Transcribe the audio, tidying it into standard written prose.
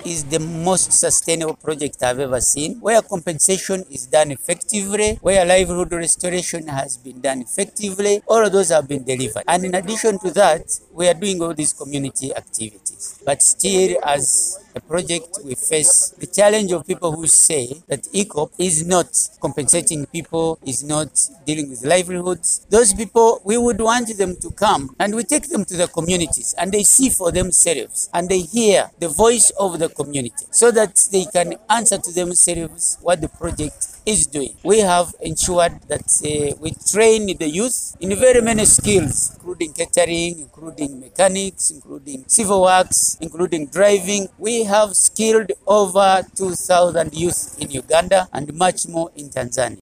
is the most sustainable project I've ever seen, where compensation is done effectively, where livelihood restoration has been done effectively. All of those have been delivered. And in addition to that, we are doing all these community activities. But still, as a project, we face the challenge of people who say that EACOP is not compensating people, is not dealing with livelihoods. Those people, we would want them to come and we take them to the communities and they see for themselves and they hear the voice of the community so that they can answer to themselves what the project is doing. We have ensured that we train the youth in very many skills, including catering, including mechanics, including civil works, including driving. We have skilled over 2,000 youth in Uganda and much more in Tanzania.